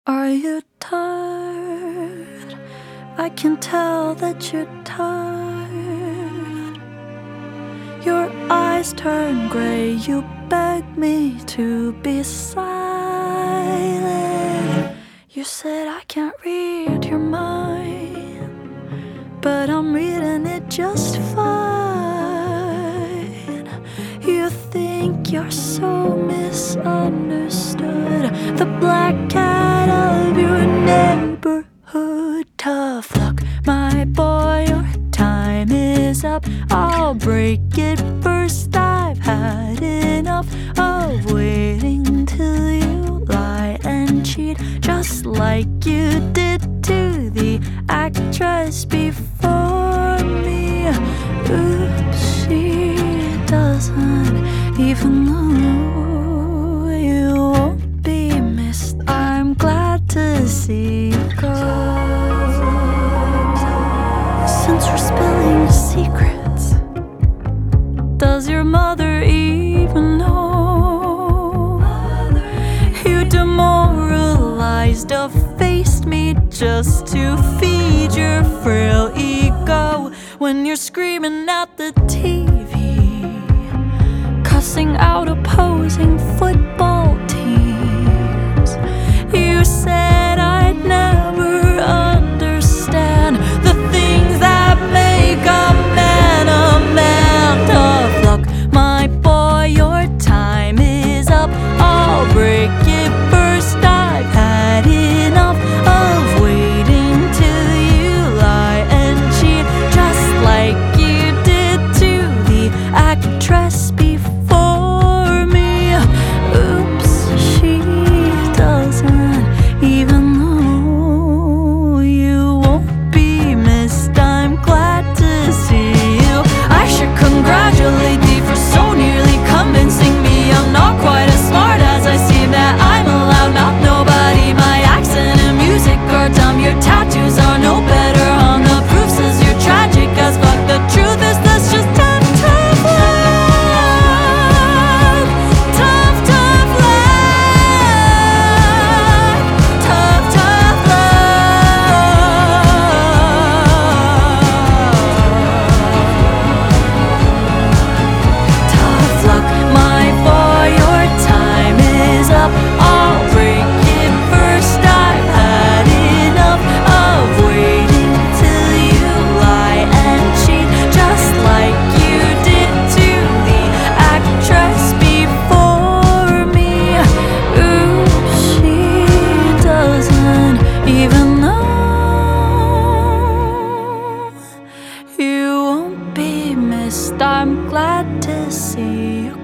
Are you tired? I can tell that you're tired. Your eyes turn gray, you beg me to be silent. You said I can't read your mind, but I'm reading it just fine. You think you're so misunderstood, the black cat of your neighborhood. Tough luck, my boy, your time is up. I'll break it first. I've had enough of waiting till you lie and cheat, just like you did to the actress before me. Oops, she doesn't even know you won't be missed. I'm glad to see you go. Since we're spilling secrets, does your mother even know? You demoralized, defaced me just to feed your frail ego. When you're screaming at the TV, cussing out opposing football teams, you said I'd never understand the things that make a man a man. Tough luck, my boy, your time is up. I'll break it first. I've had enough of waiting till you lie and cheat, just like you did to the actress before me. Oops, she doesn't even know you won't be missed. I'm glad to see you. I should congratulate thee for so nearly convincing me I'm not quite as smart as I seem, that I'm allowed, not nobody. My accent and music are dumb, your tattoos are no better. On the proof says you're tragic as fuck. The truth is that's just tough, tough luck. Tough, tough luck. Tough, tough luck. Tough luck, my boy, your time is up. I'll break it first. I've had enough of waiting till you lie and cheat, just like you did to the actress before me. Ooh, she doesn't even know you won't be missed. I'm glad to see you